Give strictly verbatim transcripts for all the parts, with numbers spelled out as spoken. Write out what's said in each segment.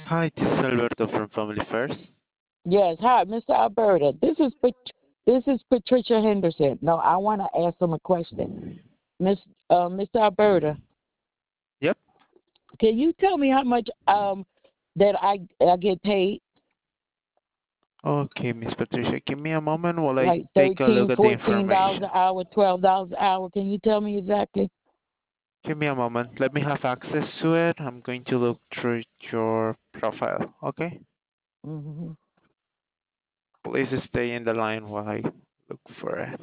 Hi, this is Alberto from Family First. Yes, hi, Mister Alberta. This is Pat- this is Patricia Henderson. No, I want to ask him a question. Miss uh, Mister Alberta, Yep. can you tell me how much um that I I get paid? Okay, Miss Patricia, give me a moment while I Like take a look thirteen, at the fourteen dollars an information. hour, twelve dollars an hour. Can you tell me exactly? Give me a moment. Let me have access to it. I'm going to look through your profile. Okay? Hmm. Please stay in the line while I look for it.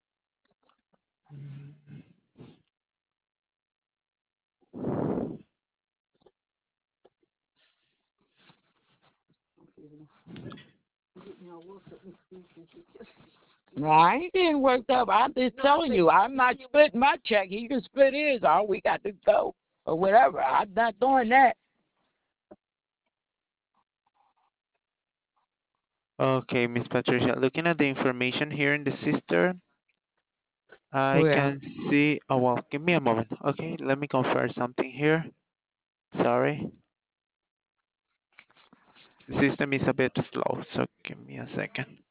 No, I ain't getting worked up. I'm just telling you, I'm not splitting my check. He can split his. All we got to go or whatever. I'm not doing that. Okay, Miss Patricia, looking at the information here in the system, I Well, can see. Oh, well, give me a moment. Okay, let me confirm something here. Sorry. The system is a bit slow, so give me a second.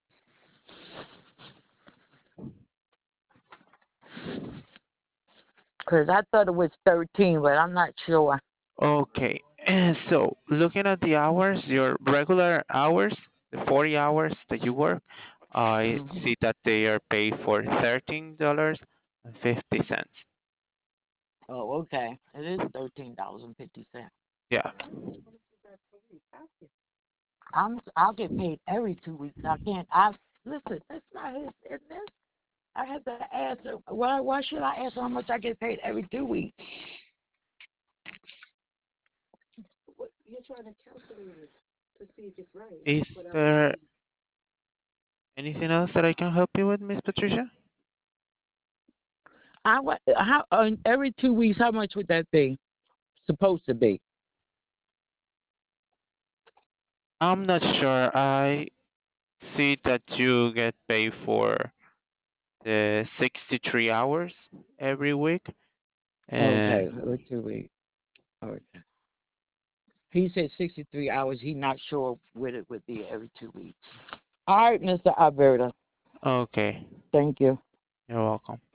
because I thought it was thirteen, but I'm not sure. Okay, so looking at the hours, your regular hours, the forty hours that you work, I Hmm. see that they are paid for thirteen dollars and fifty cents. Oh, okay. It is thirteen dollars and fifty cents. Yeah. I'm I'll get paid every two weeks. I can't. I listen. That's not his business. I have to ask her. Why? Why should I ask her how much I get paid every two weeks? Is there anything else that I can help you with, Miss Patricia? I wa- how uh, every two weeks? How much would that be? Supposed to be? I'm not sure. I see that you get paid for the sixty-three hours every week. Okay, And every two weeks. Okay. He said sixty-three hours. He not sure what it would be every two weeks. All right, Mister Alberta. okay, Thank you. you're welcome.